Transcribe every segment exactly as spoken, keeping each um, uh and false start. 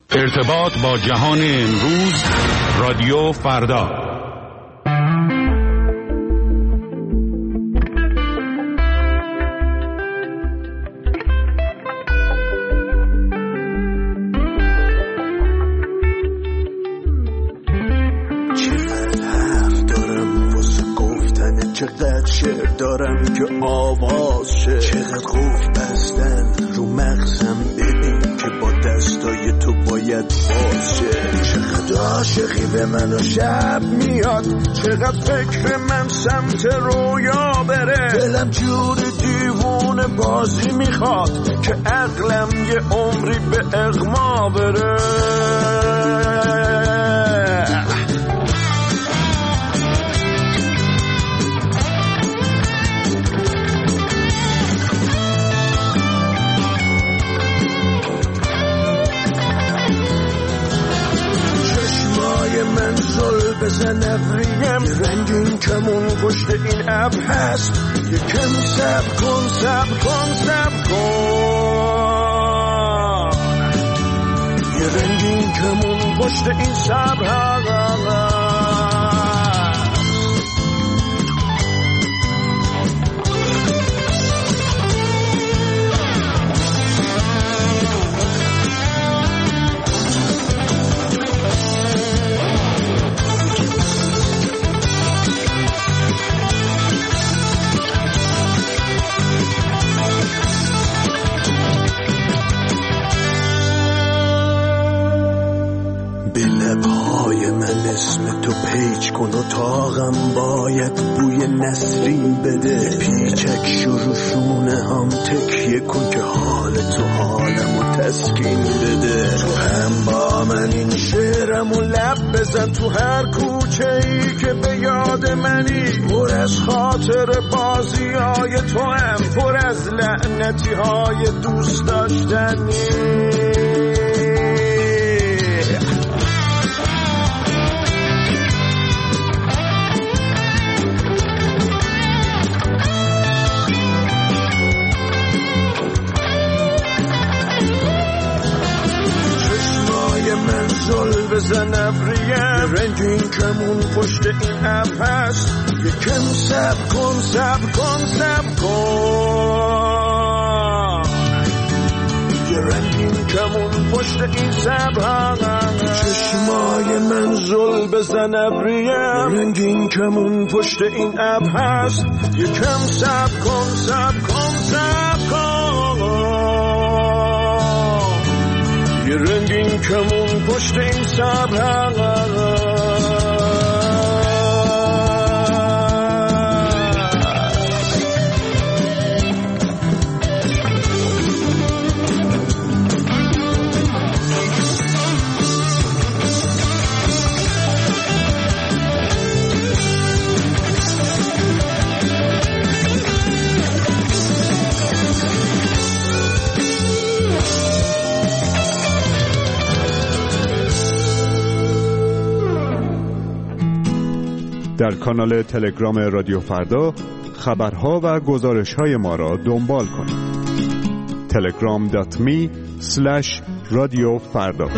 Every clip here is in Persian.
ارتباط با جهان امروز، رادیو فردا. چقدر شعر دارم که آواز شه، چقدر قفل بستن رو مغزم، ببین که با دستای تو باید باز شه. چقدر عاشقی به من و شب میاد، چقدر فکر من سمت رویا بره، دلم جور دیوونه بازی میخواد که عقلم یه عمری به اغما بره. من زل بزن ابریم، رنگین کمون پشت این ابر هست، یکم صبر کن صبر کن صبر کن، یه رنگین کمون پشت این صبر هست. اسم تو پیچ کن و تاغم باید بوی نسرین بده، پیچک شروع شونه هم تکیه کن که حال تو حالمو تسکین بده. تو هم با من این شعرمو لب بزن، تو هر کوچه ای که به یاد منی، پر از خاطر بازی های تو هم، پر از لعنتی های دوست داشتنی. زل بزن ابریم، رنگین کمون پشت این ابر هست، یکم صبر کن صبر کن صبر کن، یه رنگین کمون پشت این صبر هست. چشمای من زل بزن ابریم، رنگین کمون پشت این ابر هست، یکم صبر کن صبر کن صبر کن، یه رنگین کمون پشت این صبر هست. در کانال تلگرام رادیو فردا خبرها و گزارش‌های ما را دنبال کنید. تلگرام دات می اسلش رادیو فردا.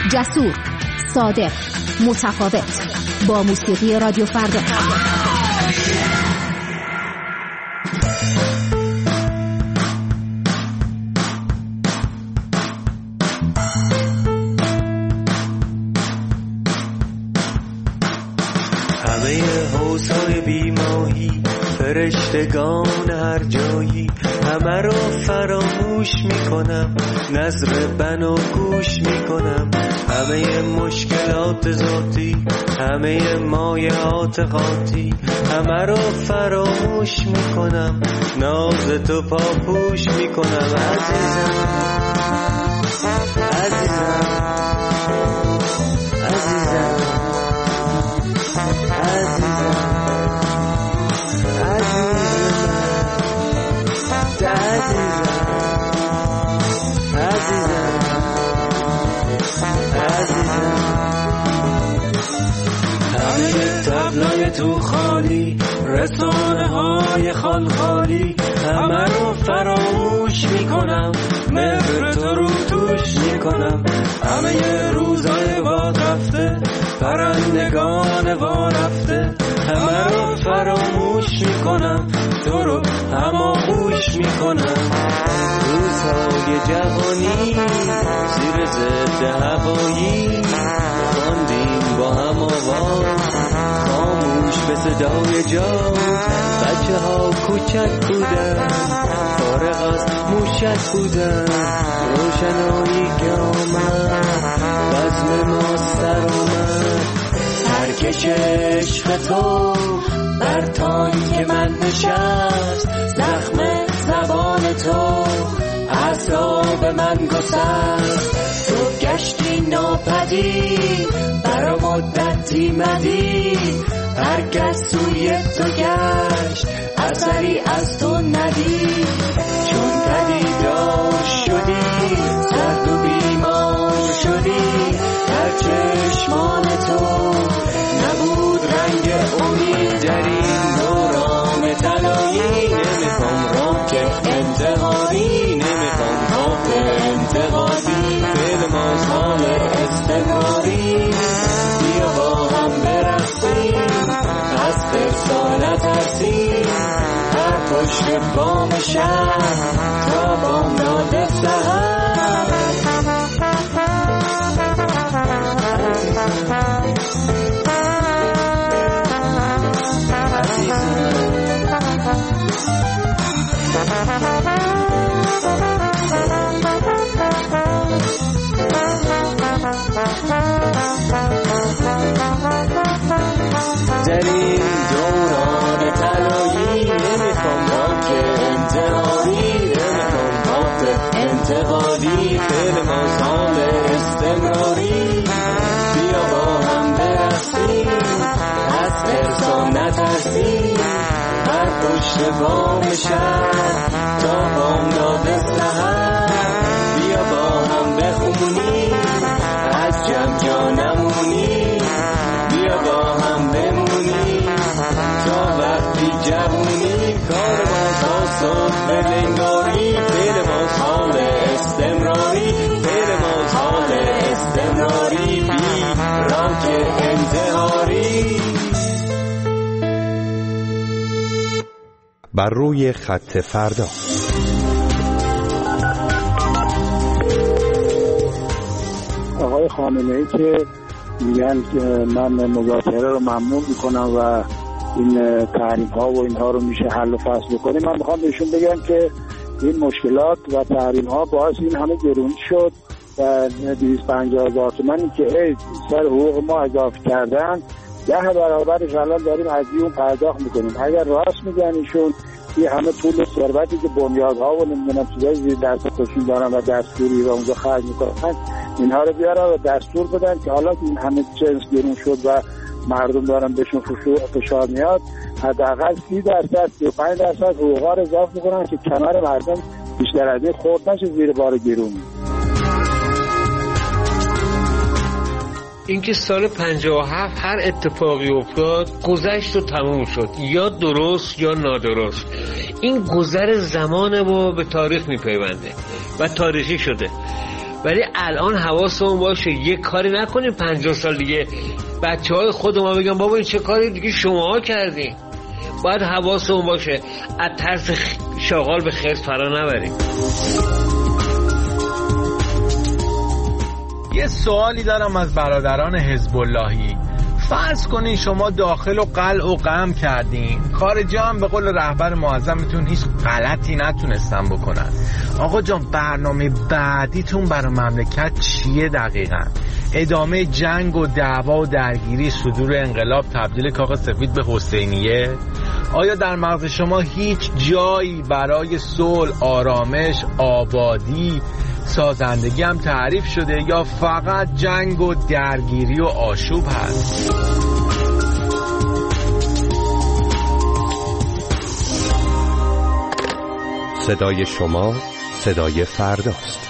جسور، صادق، متفاوت. با موسیقی رادیو فردا. همه حوضهای بیماهی، فرشتگان هر جایی، همه رو فراموش میکنم، نظر بنا گوش میکنم. همه مشکلات ذاتی، همه مایعات خاطی، همه رو فراموش میکنم، ناز تو پاپوش میکنم. عزیزم عزیزم عزیزم همه تبلای تو خالی، رسانه های خال خالی، همه رو فراموش میکنم، مهر تو رو توش میکنم. همه روزای باد رفته، پرندگان وا رفته، همه رو فراموش میکنم، تو رو هماغوش میکنم. روزهای جوانی زیر ضد هوایی، خواندیم با هم آواز خاموش به صدای جاز. بچه ها کوچک بودن، فارغ از موشک بودن، روشنایی که آمد بزم ما سر اومد. ترکش عشق تو بر تانک من نشست، زخم زبان تو اعصاب من گسست. تو گشتی ناپدید، برا مدتی مدید، هر کس سوی تو گشت اثری از تو ندید. چون پدیدار شدی، سرد و بیمار شدی، در چشمان تو نبود رنگ امید. در این دوران طلایی نمیخوام راک انتقادی، نمیخوام راک انتقادی، فعل ما سال استمراری. بیا با هم برقصیم، از فرسا نترسیم، هر پشت بام شهر تا بامداد سحر. در این دوران طلایی نمیخوام راک انتقادی، نمیخوام راک انتقادی، فعل ما سال استمراری. بیا با هم برقصیم، از فرسا نترسیم، هر پشت بام شهر تا بامداد سحر. بیا با هم بخونیم، از جمع جا نمونیم، بیا با هم بمونیم تا وقتی جوونی. کار ما تا صبح بلنگاری، فعل ما سال استمراری، فعل ما سال استمراری، بی راک انتحاری. بر روی خط فردا. آقای خامنه‌ای که میگن که من مذاکره رو ممنوع میکنم و این تحریم ها و اینها رو میشه حل و فصل کنیم، من میخوام بهشون بگم که این مشکلات و تحریم ها باعث این همه گرونی شد و دویست و پنجاه هزار تومانی که ای سر حقوق ما اضافه کردن، ده برابرش الان داریم از اون پرداخت میکنیم. اگر راست میگن ایشون این همه پول ثروتی که بنیادها و نمیدونم چیزای زیر دست خودشون دارن و دستوری و اونجا خرج میکنن، اینها رو بیارن و دستور بدن که حالا این همه جنس گرون شد و مردم دارن بهشون فشار میاد، حداقل سی درصد سی و پنج درصد حقوقا رو اضافه میکنن که کمر مردم بیشتر از این خورد نشه زیر بار گرونی. اینکه سال پنجاه و هفت هر اتفاقی افتاد گذشت و تموم شد، یا درست یا نادرست. این گذر زمان رو به تاریخ میپیونده و تاریخی شده ولی الان حواسمون باشه یه کاری نکنیم پنجاه سال دیگه بچه های خود ما بگن بابا این چه کاری دیگه شما کردین. باید حواسمون باشه از ترس شاغال به خرس فرا نبریم. یه سوالی دارم از برادران حزب اللهی. فرض کنین شما داخل و قلع و قم کردین، خارجی هم به قول رهبر معظمتون هیچ غلطی نتونستن بکنن. آقا جان برنامه بعدیتون برای مملکت چیه دقیقاً؟ ادامه جنگ و دعوا و درگیری، صدور انقلاب، تبدیل کاخ سفید به حسینیه؟ آیا در مغز شما هیچ جایی برای صلح، آرامش، آبادی، سازندگی هم تعریف شده یا فقط جنگ و درگیری و آشوب هست؟ صدای شما صدای فرداست.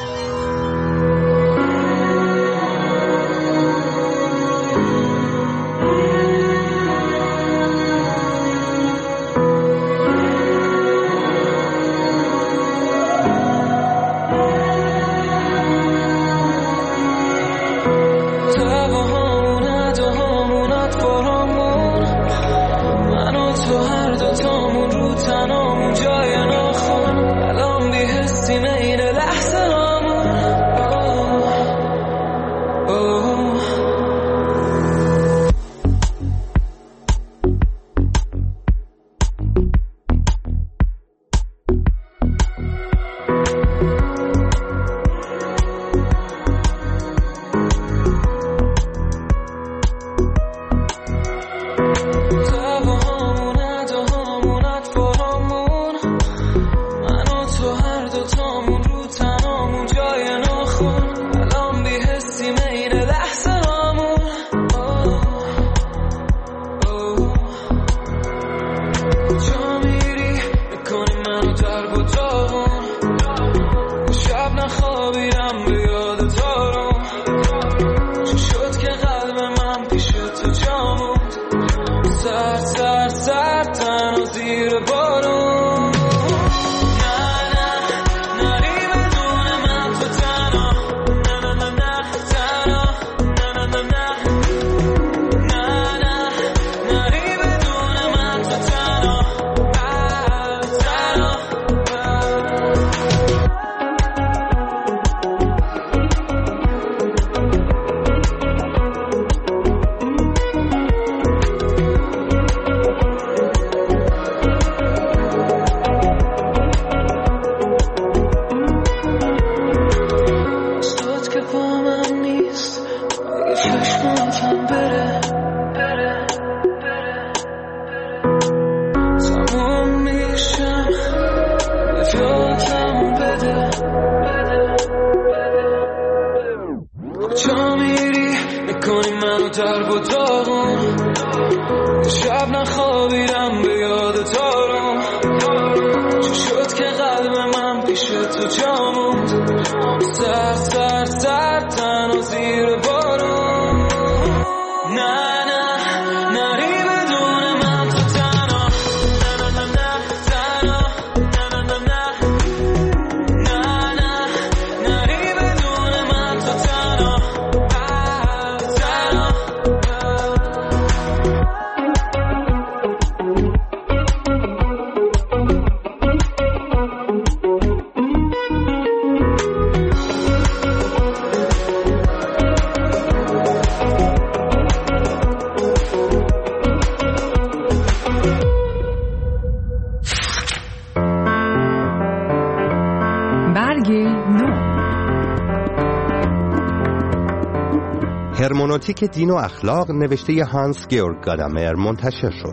هرمنوتیک دین و اخلاق نوشته هانس گیورگ گادامر منتشر شد.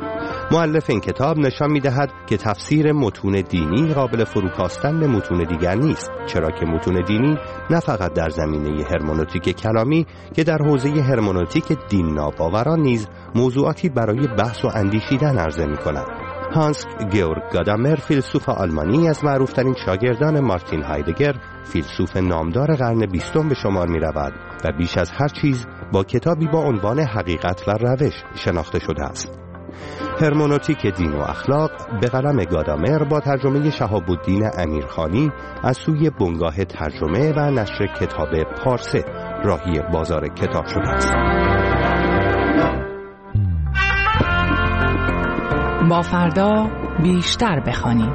مؤلف این کتاب نشان می‌دهد که تفسیر متون دینی قابل فروکاستن به متون دیگر نیست، چرا که متون دینی نه فقط در زمینه هرمنوتیک کلامی که در حوزه هرمنوتیک دین ناباوران نیز موضوعاتی برای بحث و اندیشیدن عرضه می‌کند. هانس گیورگ گادامر فیلسوف آلمانی از معروفترین شاگردان مارتین هایدگر، فیلسوف نامدار قرن بیستم به شمار می رود و بیش از هر چیز با کتابی با عنوان حقیقت و روش شناخته شده است. هرمنوتیک دین و اخلاق به قلم گادامر با ترجمه شهاب الدین امیرخانی از سوی بنگاه ترجمه و نشر کتاب پارسه راهی بازار کتاب شده است. با فردا بیشتر بخوانیم.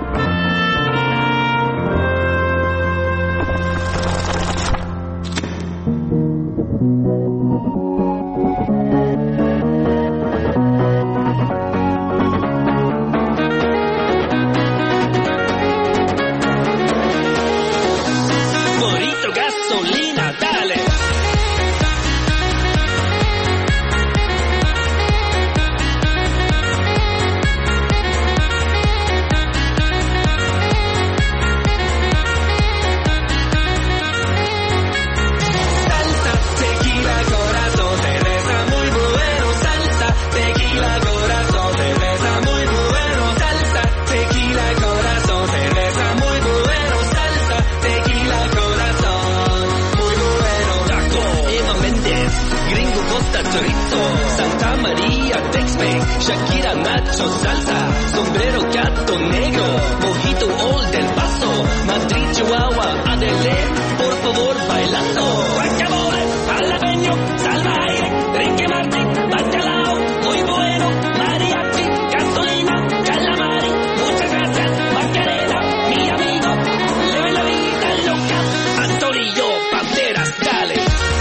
Shakira, Nacho, salsa, sombrero, gato negro, mojito, Old del Paso, Madrid, Chihuahua, Adele, por favor, bailando. Guacamole, jalapeño, salva aire, Ricky Martin, bacalao, muy bueno, mariachi, gasolina, calamari, muchas gracias, Macarena, mi amigo, leve la vida loca, Antonio, Banderas, dale.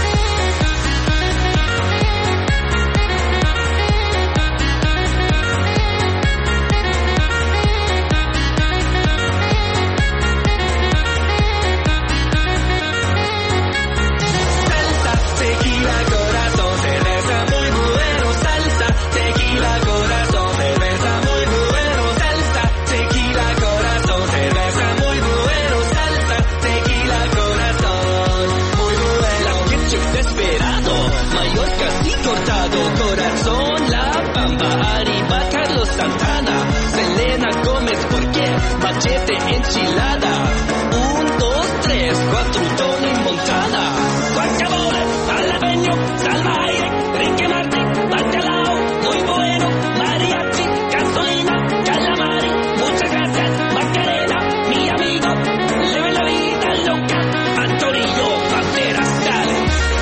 Corazón, La Bamba, arriba Carlos Santana, Selena Gómez, ¿por qué? Machete, enchilada, un, dos, tres, cuatro, Tony Montana, guacamole, jalapeño, salva aire, Ricky Martin, bacalao, muy bueno, mariachi, gasolina, calamari, muchas gracias, Macarena, mi amigo, leve la vida loca, Antonio Banderas, dale.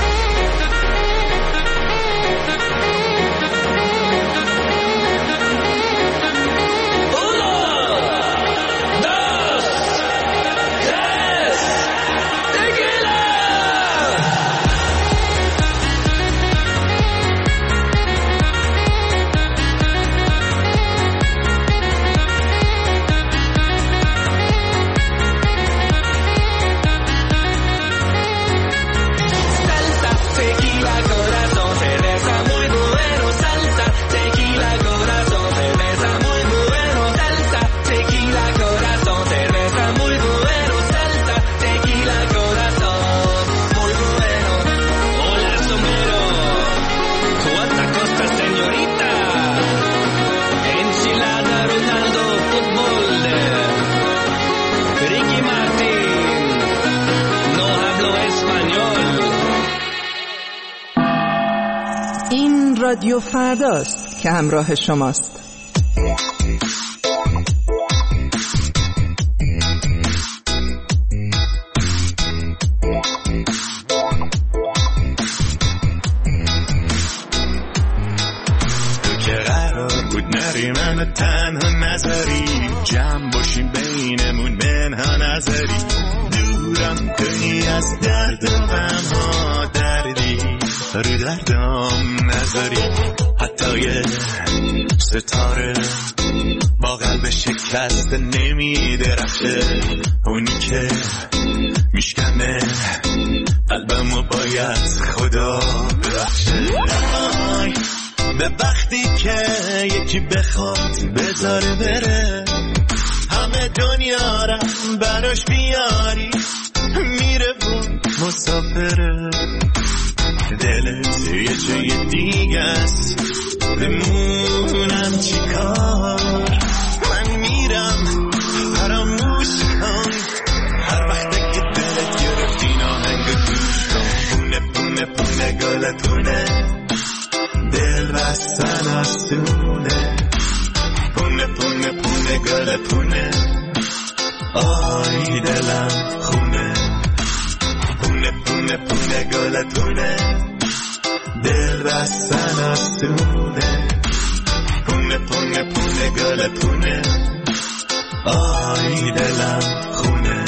رادیو فرداست که همراه شماست. تو که قرار بود نری منو تنها نذاری، جمع باشیم بینمون منها نذاری، دورم کنی از درد و غمها، دردی رو دردم نذاری، حتی یه ستاره با قلب شکست نمی درخشه، اونی که میشکنه قلبمو باید خدا ببخشه. به وقتی که یکی بخواد بذاره بره، همه دنیا را براش بیاری، میره بود مسافره، دلت یه جای دیگه است، بمونم چی کار، من میرم فراموش کن، هر وقت که دلت گرفت این آهنگ گوش کن، پونه پونه پونه گلتونه، دل بستن آسونه. پونه پونه گل پونه آی دلم خونه پونه پونه پونه گل پونه دل بستن آسونه پونه پونه پونه گل پونه آی دلم خونه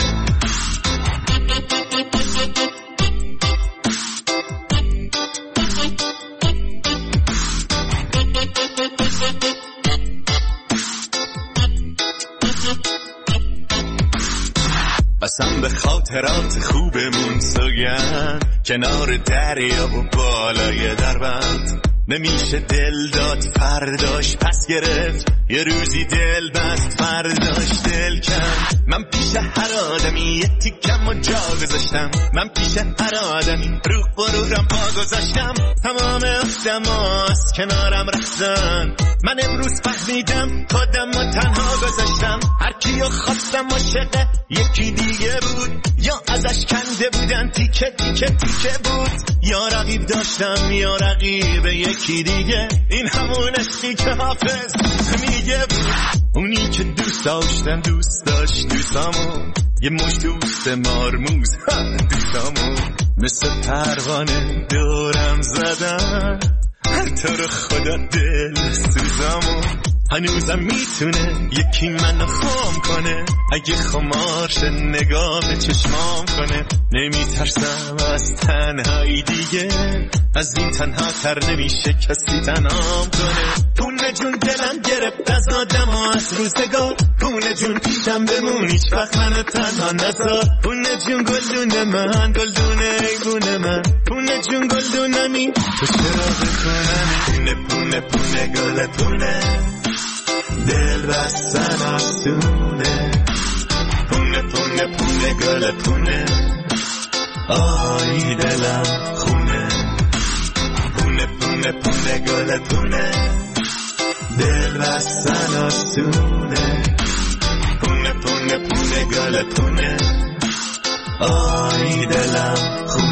قسم به خاطرات خوبمون سوگند کنار دریا و بالای دربند نمیشه دل داد فرداش پس گرفت یه روزی دل بست فرداش دل کن من پیش هر آدمی یه تیکم و جا گذاشتم من پیش هر آدمی رو برورم پا گذاشتم تمام آدما از کنارم رفتن من امروز فهمیدم خودم و تنها گذاشتم هر کیو خواستم عاشق یکی دیگه بود یا ازش کنده بودن تیکه تیکه تیکه بود یا رقیب داشتم یا رقیب یکی دیگه این همون عشقی که حافظ میگه بود اونی که دوست داشتم دوست داشت دوستامو یه مش دوست مارموز دوستامو مثل پروانه دورم زدن هر طور خدا دل سوزامو هنوزم میتونه یکی منو خام کنه اگه خمارش نگاه به چشمام کنه نمیترسم از تنهایی دیگه از این تنها تر نمیشه کسی تنهام کنه پونه جون دلم گرفت از آدم ها از روزگار پونه جون پیشم بمون هیچ وقت منو تنها نذار پونه جون گلدون من گلدون ایگون من پونه جون گلدونمی تو چرا بکنم پونه پونه پونه گل پونه دل بستن آسونه پونه پونه پونه گل پونه آی دلم خونه پونه پونه پونه گل پونه دل بستن آسونه پونه پونه پونه گل پونه آی دلم خونه